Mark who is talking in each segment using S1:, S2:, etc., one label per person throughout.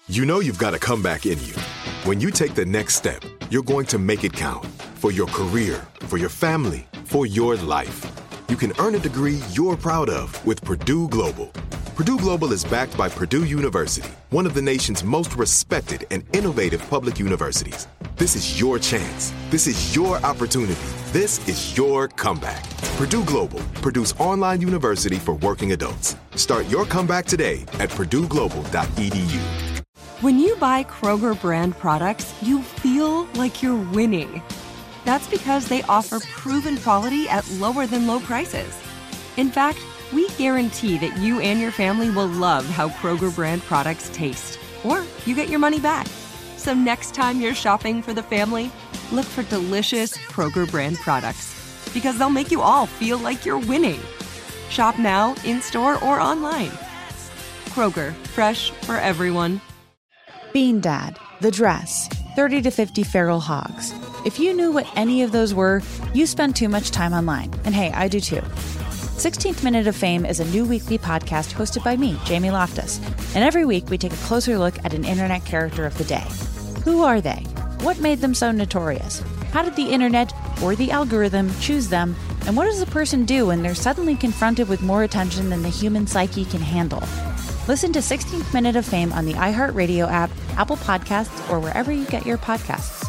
S1: You know you've got a comeback in you. When you take the next step, you're going to make it count. For your career, for your family, for your life. You can earn a degree you're proud of with Purdue Global. Purdue Global is backed by Purdue University, one of the nation's most respected and innovative public universities. This is your chance. This is your opportunity. This is your comeback. Purdue Global, Purdue's online university for working adults. Start your comeback today at purdueglobal.edu.
S2: When you buy Kroger brand products, you feel like you're winning. That's because they offer proven quality at lower than low prices. In fact, we guarantee that you and your family will love how Kroger brand products taste, or you get your money back. So next time you're shopping for the family, look for delicious Kroger brand products, because they'll make you all feel like you're winning. Shop now, in-store, or online. Kroger, fresh for everyone.
S3: Bean Dad, The Dress, 30 to 50 Feral Hogs. If you knew what any of those were, you spend too much time online. And hey, I do too. 16th Minute of Fame is a new weekly podcast hosted by me, Jamie Loftus. And every week we take a closer look at an internet character of the day. Who are they? What made them so notorious? How did the internet or the algorithm choose them? And what does a person do when they're suddenly confronted with more attention than the human psyche can handle? Listen to 16th Minute of Fame on the iHeartRadio app, Apple Podcasts, or wherever you get your podcasts.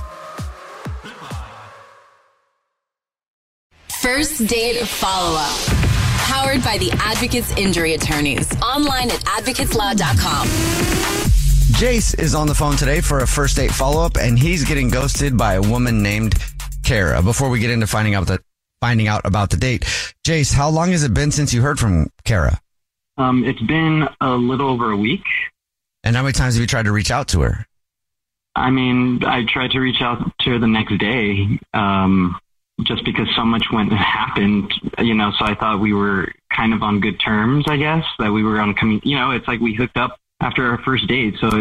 S4: First Date Follow-Up. Powered by the Advocates Injury Attorneys. Online at advocateslaw.com.
S5: Jace is on the phone today for a first date follow-up, and he's getting ghosted by a woman named Kara. Before we get into finding out about the date, Jace, how long has it been since you heard from Kara?
S6: It's been a little over a week.
S5: And how many times have you tried to reach out to her?
S6: I mean, I tried to reach out to her the next day, just because so much happened, so I thought we were kind of on good terms, I guess, that we were on, it's like we hooked up after our first date. So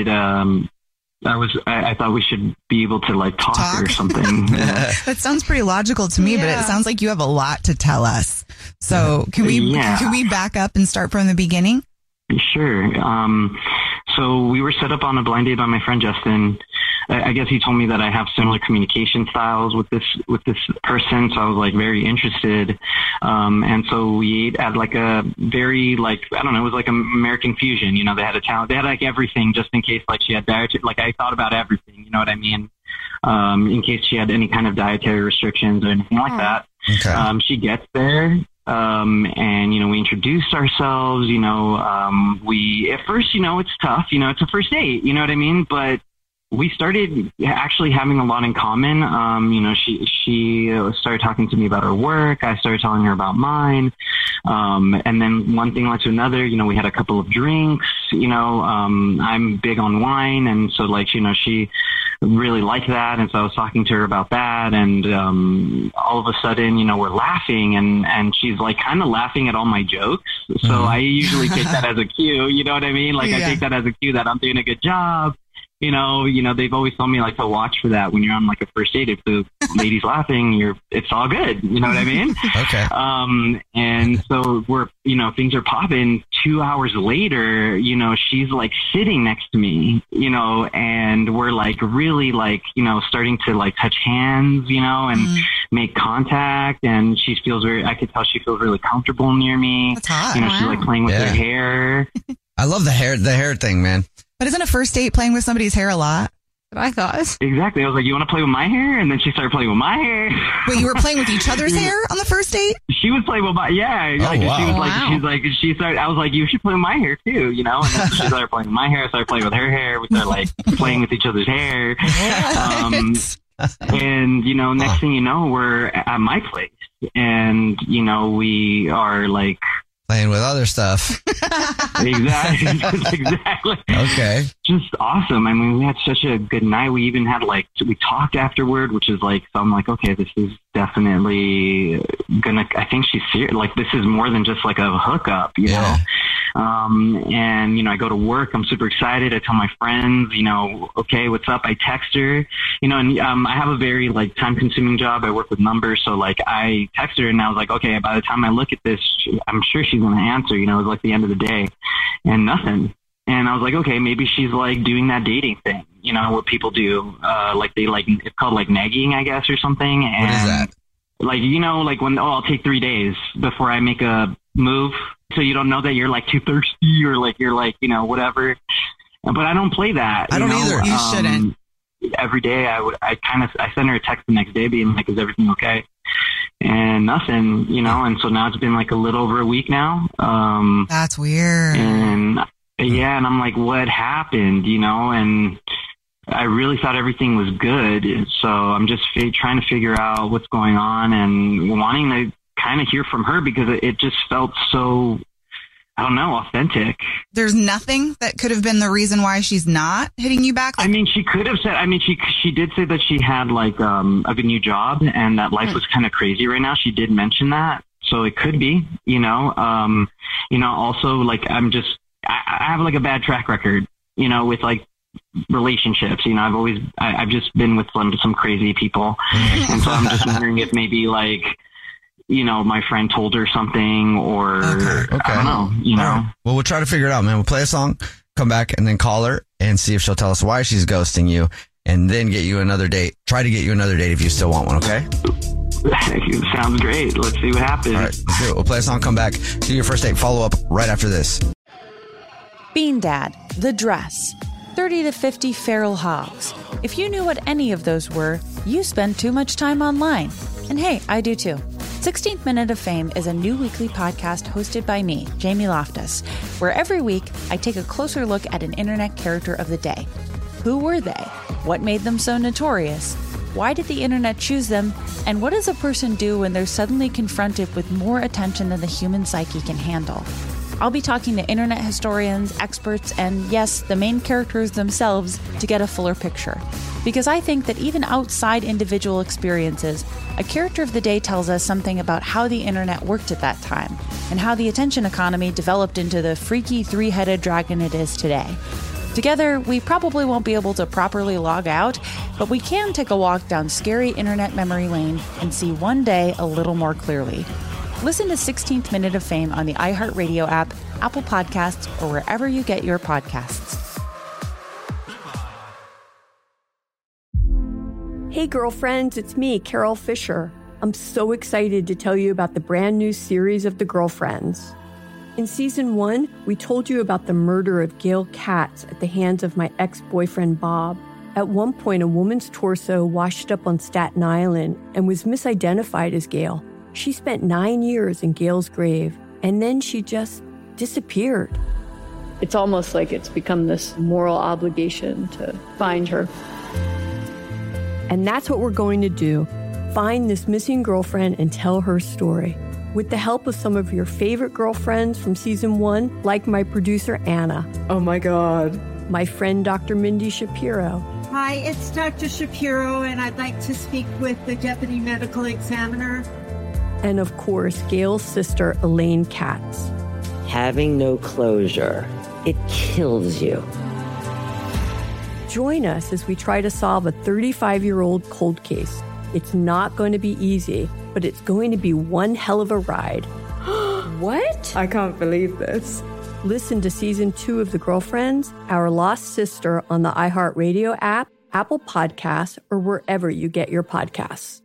S6: I thought we should be able to talk or something.
S7: That sounds pretty logical to me, but it sounds like you have a lot to tell us. So can we back up and start from the beginning?
S6: Sure. So we were set up on a blind date by my friend Justin. I guess he told me that I have similar communication styles with this person, so I was very interested. And so we ate at a very I don't know, it was like American fusion. They had they had everything just in case she had dietary. I thought about everything. You know what I mean? In case she had any kind of dietary restrictions or anything like that. Okay. She gets there. And, we introduced ourselves, we, at first, it's tough, it's a first date, you know what I mean? But we started actually having a lot in common. She started talking to me about her work. I started telling her about mine. And then one thing led to another, we had a couple of drinks, I'm big on wine. And so she really liked that. And so I was talking to her about that. And, all of a sudden, we're laughing and she's kind of laughing at all my jokes. So I usually take that as a cue, you know what I mean? I take that as a cue that I'm doing a good job. They've always told me to watch for that when you're on a first date. If the lady's laughing, it's all good. You know what I mean? Okay. And so we're, things are popping. 2 hours later, she's sitting next to me, and we're really starting to touch hands, and make contact. And I could tell she feels really comfortable near me.
S7: That's hot.
S6: She's playing with her hair.
S5: I love the hair thing, man.
S7: But isn't a first date playing with somebody's hair a lot?
S3: I thought.
S6: Exactly. I was like, you want to play with my hair? And then she started playing with my hair.
S7: Wait, you were playing with each other's hair on the first date?
S6: She was playing with my, yeah.
S5: Oh, wow.
S6: She started, I was like, you should play with my hair too, And then she started playing with my hair, started playing with her hair. We started playing with each other's hair. And, next thing you know, we're at my place and, we are
S5: playing with other stuff.
S6: Exactly.
S5: Okay.
S6: Just awesome. I mean, we had such a good night. We even had we talked afterward, which is so I'm okay, this is definitely I think she's serious. This is more than just a hookup, you know? And, I go to work. I'm super excited. I tell my friends, okay, what's up? I text her, and I have a very time consuming job. I work with numbers. So I text her and I was okay, by the time I look at this, I'm sure she's going to answer, it was the end of the day and nothing. And I was like, okay, maybe she's like doing that dating thing, you know, what people do. It's called like nagging, I guess, or something. And
S5: what is that?
S6: Like, you know, like when, I'll take 3 days before I make a move. So you don't know that you're like too thirsty or like, you're like, you know, whatever. But I don't play that.
S5: I don't either.
S7: You shouldn't.
S6: Every day I send her a text the next day being like, is everything okay? And nothing, you know, and so now it's been like a little over a week now.
S7: That's weird.
S6: And and I'm like, what happened, you know? And I really thought everything was good. So I'm just trying to figure out what's going on and wanting to kind of hear from her because it just felt so, I don't know, authentic.
S7: There's nothing that could have been the reason why she's not hitting you back?
S6: I mean, she could have said, she did say that she had like a new job and that life was kind of crazy right now. She did mention that. So it could be, you know, also like I have like a bad track record, you know, with like relationships, you know, I've just been with some crazy people. And so I'm just wondering if maybe like, you know, my friend told her something or
S5: okay.
S6: I don't know, you know.
S5: Right. Well, we'll try to figure it out, man. We'll play a song, come back and then call her and see if she'll tell us why she's ghosting you and then get you another date. Try to get you another date if you still want one, okay?
S6: Sounds great. Let's see what happens.
S5: All right, let's do it. We'll play a song, come back, do your first date follow-up right after this.
S3: Bean Dad, The Dress, 30 to 50 Feral Hogs. If you knew what any of those were, you spend too much time online. And hey, I do too. 16th Minute of Fame is a new weekly podcast hosted by me, Jamie Loftus, where every week I take a closer look at an internet character of the day. Who were they? What made them so notorious? Why did the internet choose them? And what does a person do when they're suddenly confronted with more attention than the human psyche can handle? I'll be talking to internet historians, experts, and yes, the main characters themselves to get a fuller picture. Because I think that even outside individual experiences, a character of the day tells us something about how the internet worked at that time and how the attention economy developed into the freaky three-headed dragon it is today. Together, we probably won't be able to properly log out, but we can take a walk down scary internet memory lane and see one day a little more clearly. Listen to 16th Minute of Fame on the iHeartRadio app, Apple Podcasts, or wherever you get your podcasts.
S8: Hey girlfriends, it's me, Carol Fisher. I'm so excited to tell you about the brand new series of The Girlfriends. In season 1, we told you about the murder of Gail Katz at the hands of my ex-boyfriend Bob. At one point, a woman's torso washed up on Staten Island and was misidentified as Gail. She spent 9 years in Gail's grave, and then she just disappeared.
S9: It's almost like it's become this moral obligation to find her.
S8: And that's what we're going to do. Find this missing girlfriend and tell her story. With the help of some of your favorite girlfriends from season 1, like my producer, Anna.
S9: Oh my God.
S8: My friend, Dr. Mindy Shapiro.
S10: Hi, it's Dr. Shapiro, and I'd like to speak with the deputy medical examiner.
S8: And of course, Gail's sister, Elaine Katz.
S11: Having no closure, it kills you.
S8: Join us as we try to solve a 35-year-old cold case. It's not going to be easy, but it's going to be one hell of a ride.
S9: What? I can't believe this.
S8: Listen to season 2 of The Girlfriends, Our Lost Sister on the iHeartRadio app, Apple Podcasts, or wherever you get your podcasts.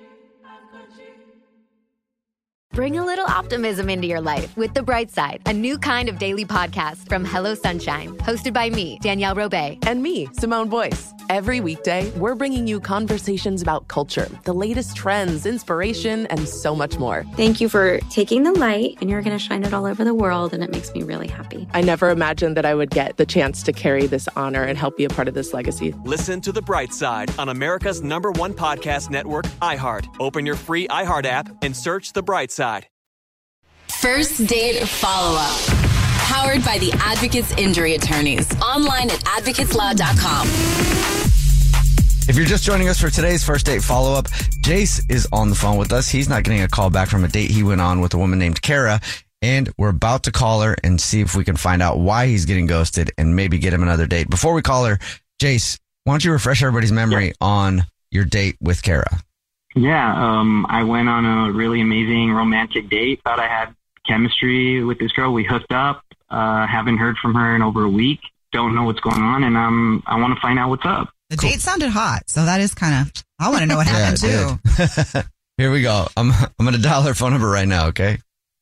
S12: Bring a little optimism into your life with The Bright Side, a new kind of daily podcast from Hello Sunshine, hosted by me, Danielle Robay.
S13: And me, Simone Boyce. Every weekday, we're bringing you conversations about culture, the latest trends, inspiration, and so much more.
S14: Thank you for taking the light, and you're going to shine it all over the world, and it makes me really happy.
S13: I never imagined that I would get the chance to carry this honor and help be a part of this legacy.
S15: Listen to The Bright Side on America's #1 podcast network, iHeart. Open your free iHeart app and search The Bright Side.
S4: First Date Follow-Up. Powered by the Advocates Injury Attorneys. Online at advocateslaw.com.
S5: If you're just joining us for today's First Date Follow-Up, Jace is on the phone with us. He's not getting a call back from a date he went on with a woman named Kara, and we're about to call her and see if we can find out why he's getting ghosted and maybe get him another date. Before we call her, Jace, why don't you refresh everybody's memory on your date with Kara?
S6: Yeah, I went on a really amazing romantic date. Thought I had chemistry with this girl. We hooked up. Haven't heard from her in over a week. Don't know what's going on, and I want to find out what's up.
S7: The date sounded hot, so that is kind of, I want to know what happened too.
S5: Here we go. I'm going to dial her phone number right now, okay?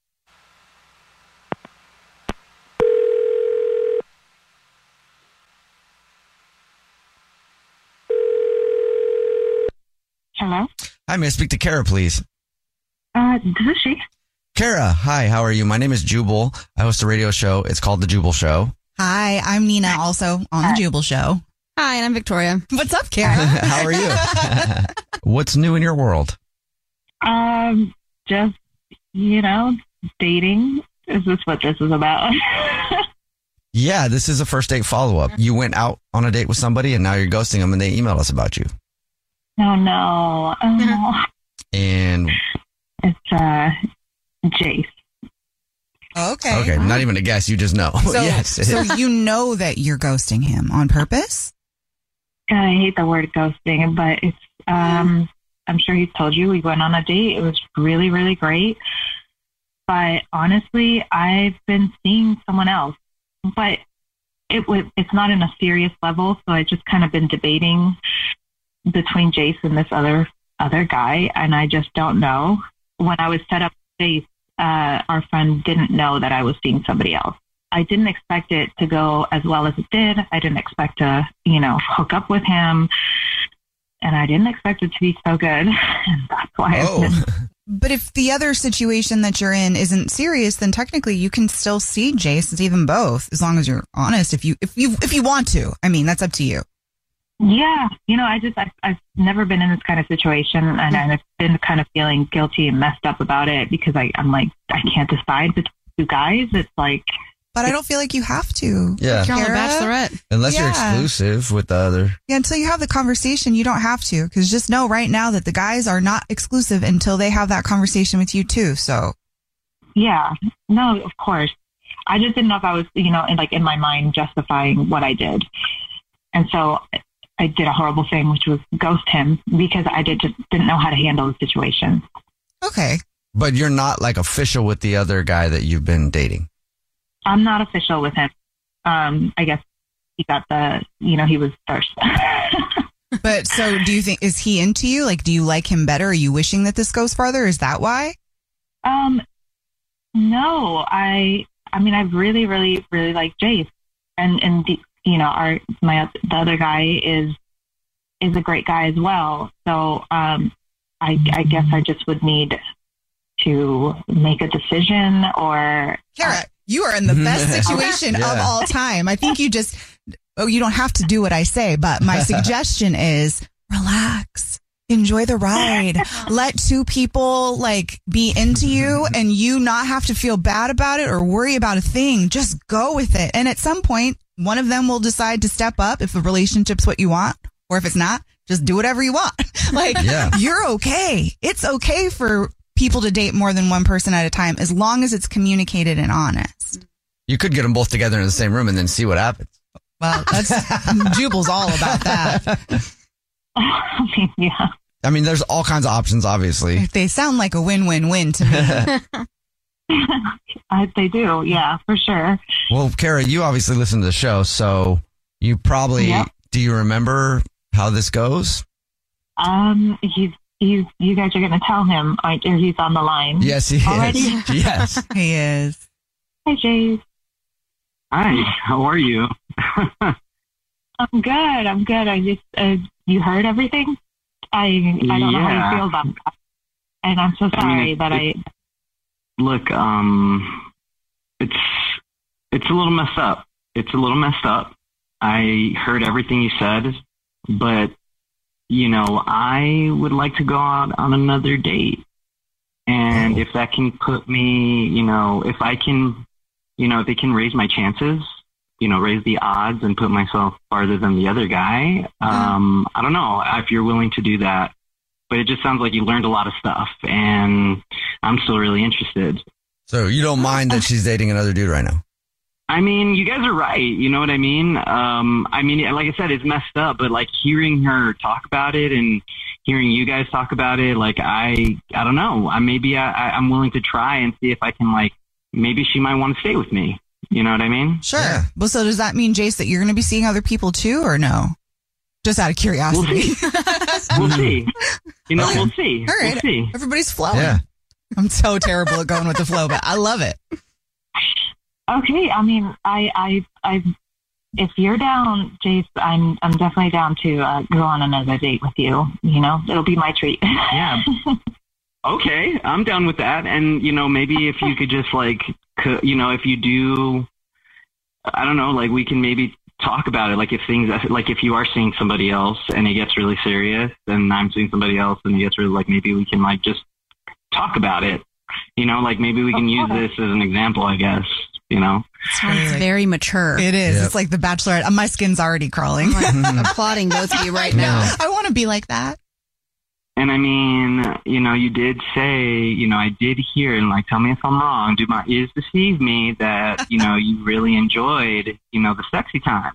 S16: Hello?
S5: Hi, may I speak to Kara, please?
S16: This is she.
S5: Kara, hi, how are you? My name is Jubal. I host a radio show. It's called The Jubal Show.
S7: Hi, I'm Nina, also on The Jubal Show.
S17: Hi, and I'm Victoria.
S7: What's up, Kara?
S5: How are you? What's new in your world?
S16: Just, dating. Is this what this is about?
S5: Yeah, this is a first date follow-up. You went out on a date with somebody, and now you're ghosting them, and they emailed us about you.
S16: Oh, no.
S5: And
S16: it's Jace.
S7: Okay.
S5: Okay, not even a guess. You just know.
S7: So,
S5: yes.
S7: So you know that you're ghosting him on purpose?
S16: I hate the word ghosting, but it's, I'm sure he's told you we went on a date. It was really, really great. But honestly, I've been seeing someone else, but it's not in a serious level. So I just kind of been debating between Jace and this other guy. And I just don't know. When I was set up with Jace, our friend didn't know that I was seeing somebody else. I didn't expect it to go as well as it did. I didn't expect to, hook up with him. And I didn't expect it to be so good. And that's why
S7: But if the other situation that you're in isn't serious, then technically you can still see Jace. It's even both, as long as you're honest. If you want to, I mean, that's up to you.
S16: Yeah. I've never been in this kind of situation, and I've been kind of feeling guilty and messed up about it because I'm like, I can't decide between two guys. It's like,
S7: but I don't feel like you have to.
S5: Yeah.
S17: You're on the Bachelorette.
S5: Unless you're exclusive with the other.
S7: Yeah, until you have the conversation, you don't have to. Because just know right now that the guys are not exclusive until they have that conversation with you too. So.
S16: Yeah. No, of course. I just didn't know if I was, in my mind justifying what I did. And so I did a horrible thing, which was ghost him because I just didn't know how to handle the situation.
S7: Okay.
S5: But you're not like official with the other guy that you've been dating.
S16: I'm not official with him. I guess he got he was first.
S7: But so do you think, is he into you? Like, do you like him better? Are you wishing that this goes farther? Is that why?
S16: No, I really, really, really like Jace. And the other guy is a great guy as well. So, I guess I just would need to make a decision or.
S7: Kara, you are in the best situation of all time. I think you don't have to do what I say, but my suggestion is relax, enjoy the ride, let two people be into you and you not have to feel bad about it or worry about a thing. Just go with it. And at some point, one of them will decide to step up if the relationship's what you want, or if it's not, just do whatever you want. You're okay. It's okay for people to date more than one person at a time as long as it's communicated and honest.
S5: You could get them both together in the same room and then see what happens.
S7: Well, that's Jubal's all about that.
S16: Yeah.
S5: I mean, there's all kinds of options, obviously.
S7: They sound like a win-win-win to me.
S16: They do, yeah, for sure.
S5: Well, Kara, you obviously listen to the show, so you probably, do you remember how this goes?
S16: You guys are going to tell him, or he's on the line.
S5: Yes, he
S16: already?
S5: is. Yes.
S7: He is.
S16: Hi, Jace.
S6: Hi, how are you?
S16: I'm good. I just, you heard everything? I don't know how you feel about that. And I'm so sorry
S6: Look, it's a little messed up. It's a little messed up. I heard everything you said, but, I would like to go out on another date. And if that can put me, if I can, if it can raise my chances, raise the odds and put myself farther than the other guy. I don't know if you're willing to do that, but it just sounds like you learned a lot of stuff and I'm still really interested.
S5: So you don't mind that she's dating another dude right now?
S6: I mean, you guys are right. You know what I mean? Like I said, it's messed up, but hearing her talk about it and hearing you guys talk about it, I don't know. I'm willing to try and see if I can, maybe she might want to stay with me. You know what I mean?
S7: Sure. Yeah. Well, so does that mean, Jace, that you're going to be seeing other people too, or no? Just out of curiosity.
S6: We'll see. We'll see.
S7: All right.
S6: We'll see.
S7: Everybody's flowing.
S5: Yeah.
S7: I'm so terrible at going with the flow, but I love it.
S16: Okay. I mean, I if you're down, Jace, I'm definitely down to go on another date with you. It'll be my treat.
S6: Yeah. Okay, I'm down with that. And, maybe if you could just if you do, I don't know, we can maybe talk about it. If you are seeing somebody else and it gets really serious and I'm seeing somebody else and it gets really, maybe we can just talk about it. Maybe we can use this as an example, I guess.
S17: Sounds very mature.
S7: It is. Yep. It's like The Bachelorette. My skin's already crawling.
S17: I'm applauding both of you right now.
S7: I want to be like that.
S6: And I mean, you did say, I did hear, and tell me if I'm wrong, do my ears deceive me that, you really enjoyed, the sexy time.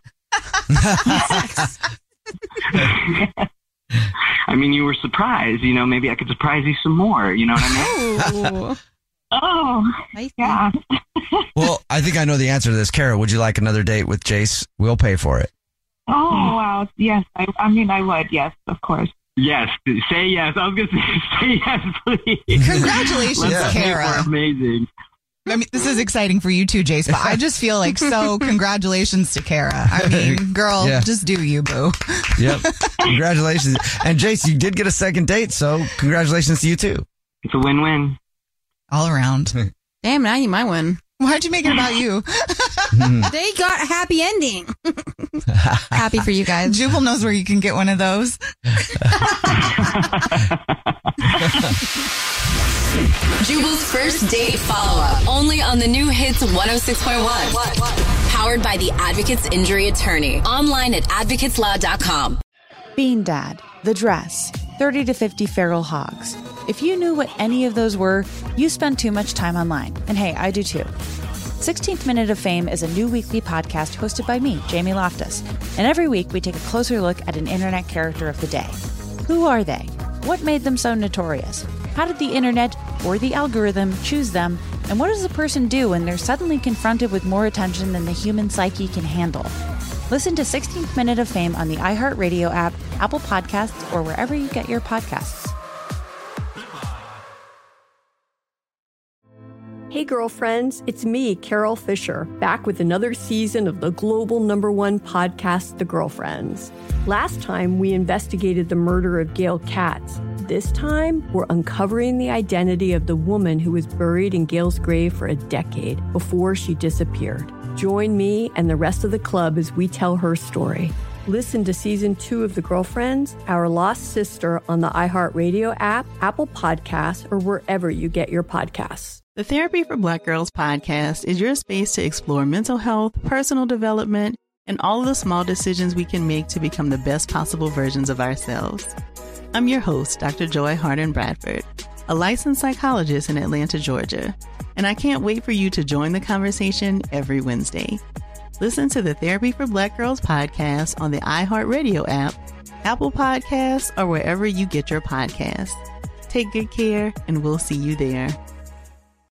S6: I mean, you were surprised, maybe I could surprise you some more. You know what I mean?
S16: Oh, yeah.
S5: Well, I think I know the answer to this. Kara, would you like another date with Jace? We'll pay for it.
S16: Oh, wow. Yes. I would. Yes, of course.
S6: Yes. Say yes. I was going to say yes, please.
S7: Congratulations, Kara.
S6: Amazing.
S7: I mean, this is exciting for you too, Jace, but I just feel congratulations to Kara. I mean, girl, just do you, boo.
S5: Yep. Congratulations. And Jace, you did get a second date, so congratulations to you too.
S6: It's a win-win.
S7: All around.
S17: Damn, now you might win.
S7: Why'd you make it about you?
S17: They got a happy ending. Happy for you guys.
S7: Jubal knows where you can get one of those.
S4: Jubal's first date follow-up. Only on the new Hits 106.1. Powered by the Advocates Injury Attorney. Online at advocateslaw.com.
S3: Bean Dad, The Dress, 30 to 50 Feral Hogs. If you knew what any of those were, you spend too much time online. And hey, I do too. 16th Minute of Fame is a new weekly podcast hosted by me, Jamie Loftus. And every week we take a closer look at an internet character of the day. Who are they? What made them so notorious? How did the internet or the algorithm choose them? And what does a person do when they're suddenly confronted with more attention than the human psyche can handle? Listen to 16th Minute of Fame on the iHeartRadio app, Apple Podcasts, or wherever you get your podcasts.
S8: Hey girlfriends, it's me, Carol Fisher, back with another season of the global #1 podcast, The Girlfriends. Last time, we investigated the murder of Gail Katz. This time, we're uncovering the identity of the woman who was buried in Gail's grave for a decade before she disappeared. Join me and the rest of the club as we tell her story. Listen to Season 2 of The Girlfriends, Our Lost Sister on the iHeartRadio app, Apple Podcasts, or wherever you get your podcasts.
S18: The Therapy for Black Girls podcast is your space to explore mental health, personal development, and all of the small decisions we can make to become the best possible versions of ourselves. I'm your host, Dr. Joy Harden Bradford, a licensed psychologist in Atlanta, Georgia, and I can't wait for you to join the conversation every Wednesday. Listen to the Therapy for Black Girls podcast on the iHeartRadio app, Apple Podcasts, or wherever you get your podcasts. Take good care, and we'll see you there.